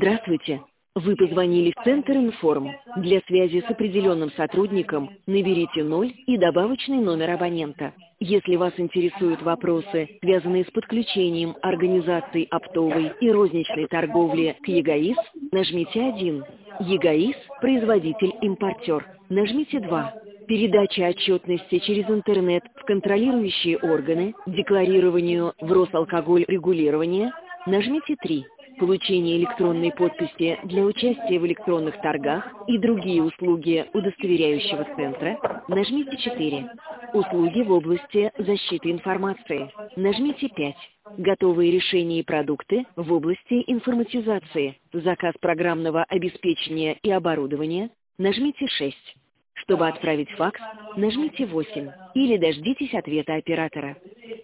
Здравствуйте. Вы позвонили в Центр Информ. Для связи с определенным сотрудником наберите 0 и добавочный номер абонента. Если вас интересуют вопросы, связанные с подключением организаций оптовой и розничной торговли к ЕГАИС, нажмите 1. ЕГАИС – производитель-импортер. Нажмите 2. Передача отчетности через интернет в контролирующие органы, декларированию в Росалкоголь регулирование. Нажмите 3. Получение электронной подписи для участия в электронных торгах и другие услуги удостоверяющего центра. Нажмите 4. Услуги в области защиты информации. Нажмите 5. Готовые решения и продукты в области информатизации. Заказ программного обеспечения и оборудования. Нажмите 6. Чтобы отправить факс, нажмите 8 или дождитесь ответа оператора.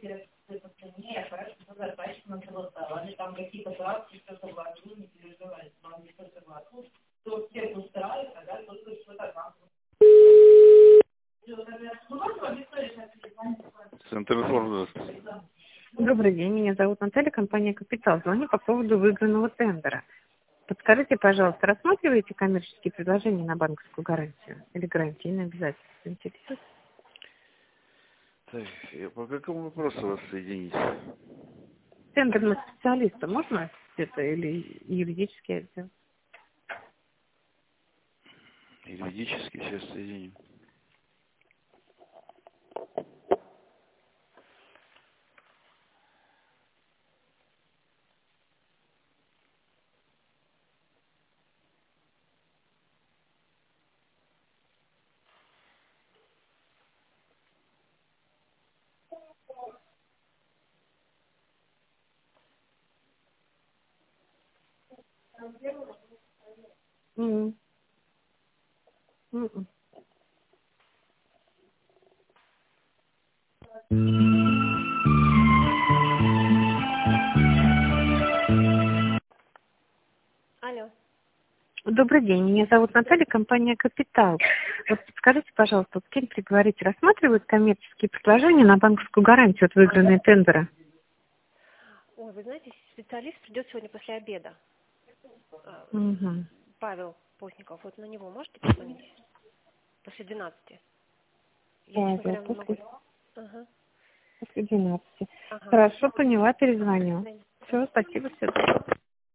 Центр информ. Добрый день, меня зовут Наталья, компания «Капитал». Звоню по поводу выигранного тендера. Подскажите, пожалуйста, рассматриваете коммерческие предложения на банковскую гарантию или гарантийные обязательства? Интересует? Так, по какому вопросу вас соединить? Тендерного специалиста можно это или юридический отдел? Юридически сейчас соединим. Алло. Добрый день, меня зовут Наталья, компания «Капитал». Вот подскажите, пожалуйста, вот с кем переговорить? Рассматривают коммерческие предложения на банковскую гарантию от выигранные тендера? Ой, вы знаете, специалист придет сегодня после обеда. Угу. Павел Постников. Вот на него можете позвонить? После 12. Я, честно говоря, не могу. Ага. После 12. Ага. Хорошо, поняла, перезвоню. Да. Все, спасибо, все.